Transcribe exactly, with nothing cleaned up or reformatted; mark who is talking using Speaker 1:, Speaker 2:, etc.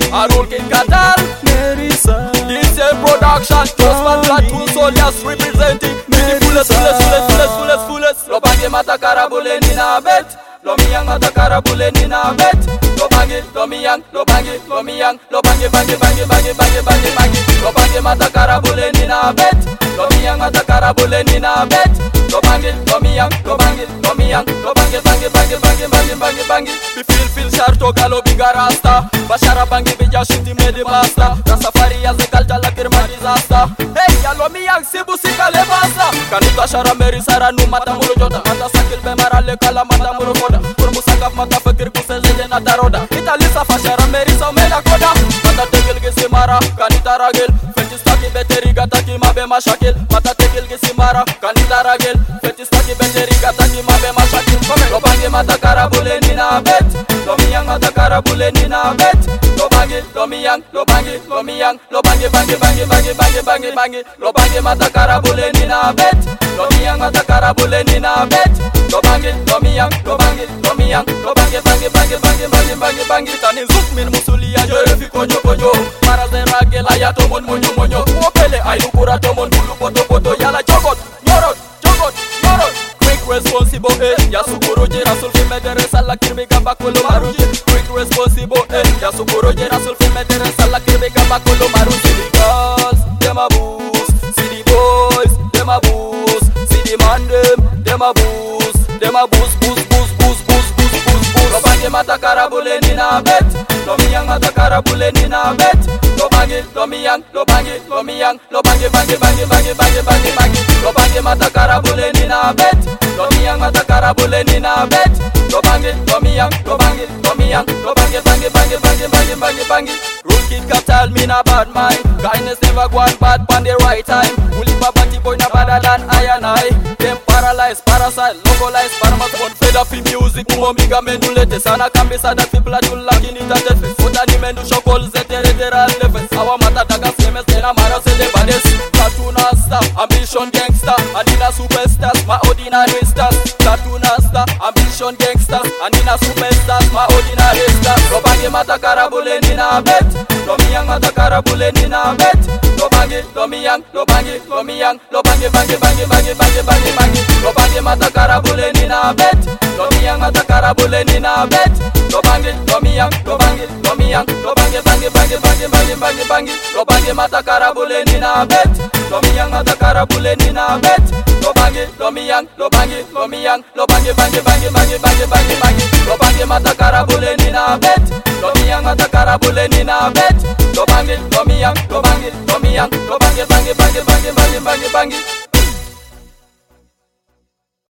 Speaker 1: A roll King Cartel,
Speaker 2: Nerissa,
Speaker 1: D C Production, Just Man Platoon Soldiers representing. Mini fullest, fullest, fullest, fullest, fullest, fullest. Lo bangi mata karabule nina bet. Lo miyang mata karabule nina bet. Lo bangi, lo miyang, lo bangi, lo miyang, lo bangi, bangi, bangi, bangi, bangi, bangi, bangi. Lo bangi mata karabule nina bet. Lo miyang mata karabule nina bet. Lo bangi, lo miyang, lo bangi, lo miyang, lo bangi, bangi, bangi, bangi, bangi, bangi, bangi. Bi feel feel sharto galo biga rasta. Bashara bangi bija shinti medi basta. Safari ya zekal jala kirma disaster. Hey ya lo miyang sibu sikale basta. Kanita shara meri sara nu mata mulu jota. Mata sakil be marale kala mata mulu koda. Kurmu sakaf mata fakir kuseze na taroda. Ita lisa fashara meri sa meda koda. Mata tegil gisi mara kanita ragil. Fetistaki beteri gataki mabe mashakil. Mata tegil gisi mara kanita ragil. Fetistaki beteri gataki mabe mashakil. Lo bangi mata karabule nina bet. Lo miyang mata karabule nina bet. Lo bangi, lo miyang, lo bangi, lo miyang, lo bangi, bangi, bangi, bangi, bangi, bangi, bangi. Lo bangi mata karabule nina bet. Lo miyang mata karabule nina bet. Lo bangi, lo miyang, lo bangi, lo miyang, lo bangi, bangi, bangi, bangi, bangi, bangi, bangi. Tani zuk min musuli ya jore fi konyo konyo. Mara zera gela ya tomon monyo monyo. Opele ayu kura tomon bulu poto poto. Yala jogot, yorot, jogot, yorot. Quick responsible eh. Ya sukuro jera sulfi medere sala kirbi gamba kolo maruji. Quick responsible eh. Ya sukuro jera sulfi medere sala kirbi gamba kolo maruji. See the girls, them a boost. See the boys, them a boost. See the man them, them a boost. Them a boost, boost, boost, boost, boost, boost, boost, boost. Lo bangi mata karabule nina bet. Lo miyang mata karabule nina bet. Lo bangi, lo miyang, lo bangi, lo miyang, lo bangi, bangi, bangi, bangi, bangi, bangi, bangi. Lo bangi mata karabule nina bet. Lo miyang mata karabule nina bet. Lo bangi, lo miyang, lo bangi, lo miyang, lo bangi, bangi, bangi, bangi, bangi, bangi, bangi. Rule King Cartel me na bad mind. Kindness never go on bad pan the right time. Uli babati boy na better than I and I. Them paralyzed, parasite, localized, paramas born fed up in music. Mumo miga mendulete sana kambisa that people are doing like in it at the Oda ni mendu shokol zetere tera levels. Awa mata daga semes tena mara sele bades. Cartoon star, ambition gangster, Adina superstars, my ordinary stars. Cartoon star, ambition gangsters, Adina superstars, my ordinary stars. Lo bangi mata karabule nina bet. Lo miyang mata karabule nina bet. Lo bangi, lo miyang, lo bangi, lo miyang, lo bangi, bangi, bangi, bangi, bangi, bangi, bangi. Lo bangi mata karabule nina bet. Lo miyang mata karabule nina bet. Lo bangi, lo miyang, lo bangi, lo miyang, lo bangi, bangi, bangi, bangi, bangi, bangi, bangi. Lo bangi mata karabule nina bet. Lo miyang mata karabule nina bet. Lo bangi, lo miyang, lo bangi, lo miyang, lo bangi, bangi, bangi, bangi, bangi, bangi, bangi. Lo bangi mata karabule nina bet. Lo miyang mata karabule nina bet. Lo bangi, lo miyang, lo bangi, lo miyang, lo bangi, bangi, bangi, bangi, bangi, bangi, bangi.